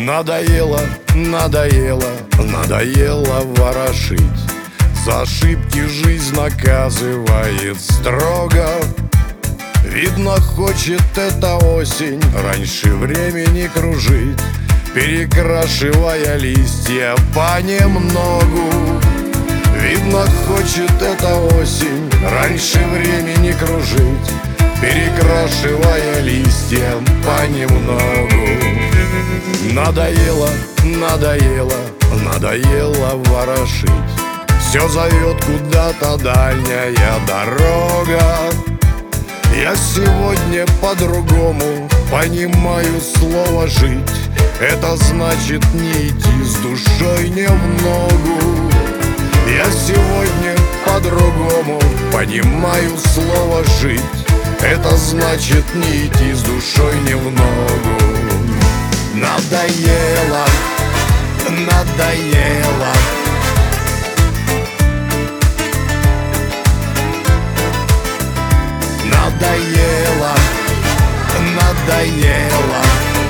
Надоело, надоело, надоело ворошить. За ошибки жизнь наказывает строго. Видно, хочет эта осень раньше времени кружить, перекрашивая листья понемногу. Видно, хочет эта осень раньше времени кружить, перекрашивая листья понемногу. Надоело, надоело, надоело ворошить. Все зовет куда-то дальняя дорога. Я сегодня по-другому понимаю слово «жить». Это значит не идти с душой не в ногу. Я сегодня по-другому понимаю слово «жить». Это значит не идти с душой не в ногу. Надоело, надоело. Надоело, надоело.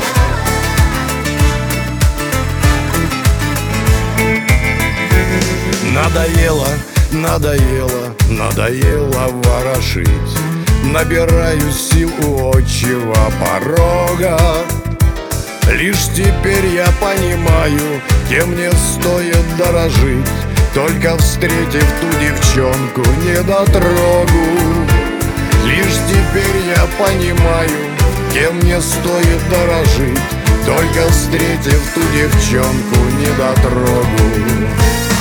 Надоело, надоело, надоело ворошить. Набираю сил у отчего порога. Лишь теперь я понимаю, кем мне стоит дорожить. Только встретив ту девчонку недотрогу. Лишь теперь я понимаю, кем мне стоит дорожить. Только встретив ту девчонку недотрогу.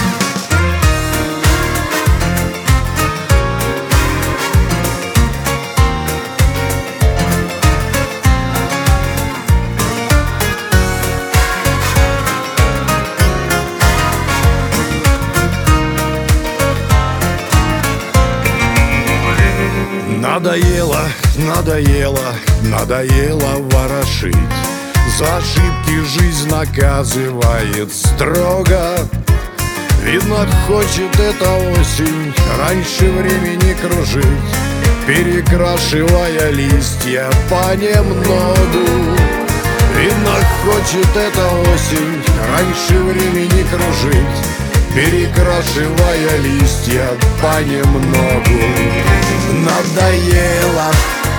Надоело, надоело, надоело ворошить. За ошибки жизнь наказывает строго. Видно, хочет эта осень раньше времени кружить, перекрашивая листья понемногу. Видно, хочет эта осень раньше времени кружить, перекрашивая листья понемногу. Надоело,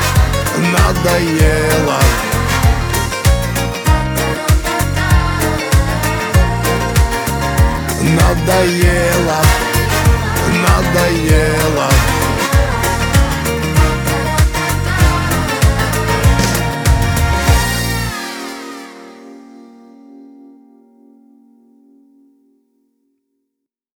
надоело. Надоело, надоело.